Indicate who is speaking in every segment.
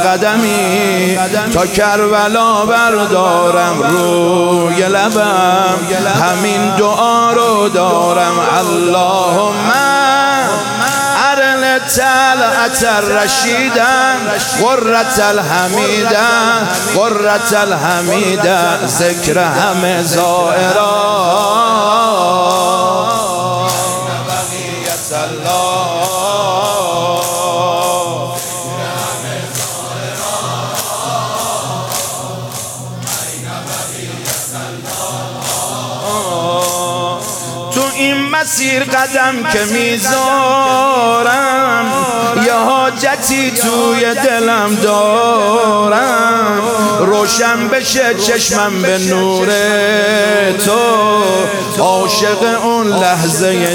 Speaker 1: قدمی تا کربلا بردارم روی لبم، همین دعا رو دارم اللهم طلعت الرشیدن قرة الحمیدن قرة الحمیدن ذکر همه زائران بقیت الله تو این مسیر قدم که میذارم یه حاجتی توی دلم دارم، روشن بشه چشمم به نور تو، عاشق اون لحظه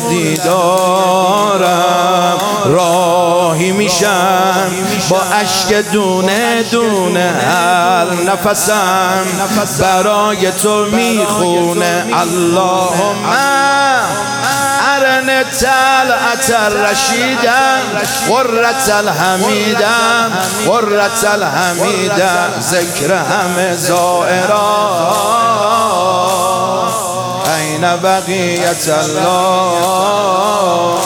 Speaker 1: دیدارم، راهی میشم با اشک دونه دونه، هر نفسم برای تو میخونه اللهم ارن طلعت الرشیدن قرة الحمیدن قرة الحمیدن ذکر همه زائران این بقیت الله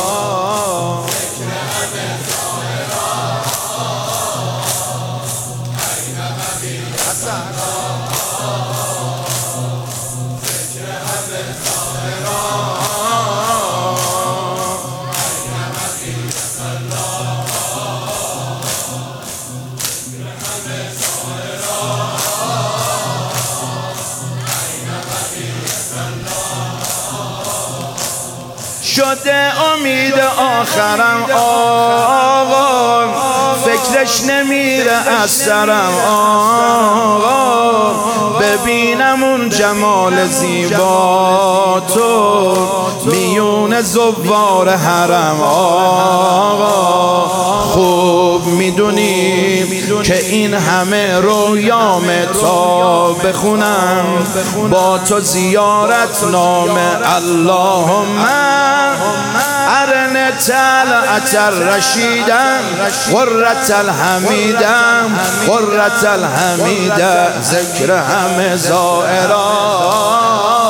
Speaker 1: شده امید آخرم آقا، فکرش نمیره از سرم آقا، ببینم اون جمال زیبا تو میون زوار حرم آقا، خوب میدونی که این همه رویام تا بخونم با تو زیارت نامه اللهم ارن طلعت الرشیدن قرة الحمیدن قرة الحمیدن ذکر همه زائران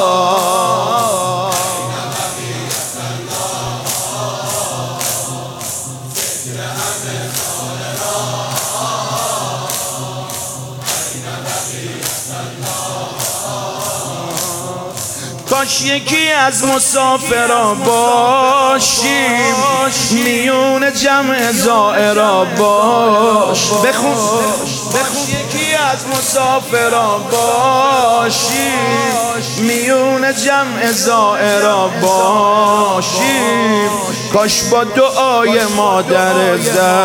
Speaker 1: کاش یکی از مسافرا باشیم میون جمع زائرا باش بخون یکی از مسافرا باشیم میون جمع زائرا باشیم، کاش با دعای مادر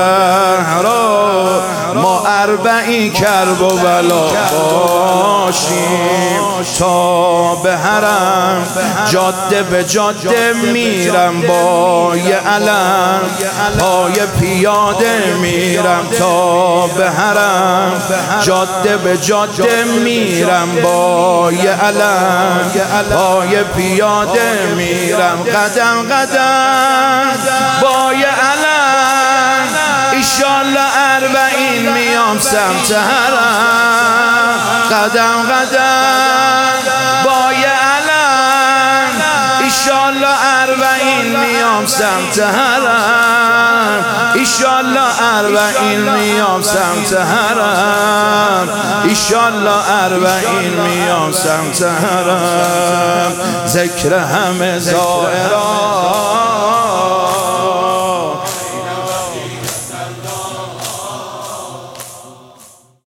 Speaker 1: زهرا ما اربعی کرب و بلا باشیم، تا به حرم جاده به جاده میرم با یه علم، پای پیاده میرم تا به حرم جاده به جاده میرم با یه علم، پای پیاده میرم قدم قدم با یه علم، ایشالله اربعین میام سمت حرم، قدم قدم با یه علم، ایشالله اربعین میام سمت حرم، ایشالله اربعین میام سمت حرم، ایشالله اربعین میام سمت حرم ذکر همه زائران